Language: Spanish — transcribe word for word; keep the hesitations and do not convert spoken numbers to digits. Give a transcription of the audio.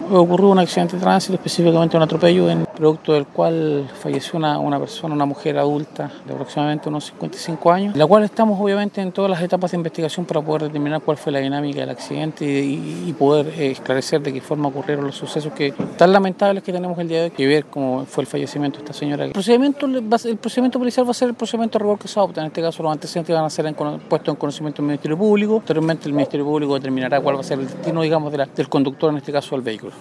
Ocurrió un accidente de tránsito, específicamente un atropello, en producto del cual falleció una, una persona, una mujer adulta de aproximadamente unos cincuenta y cinco años, la cual estamos obviamente en todas las etapas de investigación para poder determinar cuál fue la dinámica del accidente y, y poder eh, esclarecer de qué forma ocurrieron los sucesos que tan lamentables que tenemos el día de hoy, y ver cómo fue el fallecimiento de esta señora. El procedimiento, va a ser, el procedimiento policial va a ser el procedimiento de rigor que se adopta. En este caso los antecedentes van a ser en, puestos en conocimiento del Ministerio Público. Posteriormente el Ministerio Público determinará cuál va a ser el destino, digamos, de la, del conductor, en este caso del vehículo.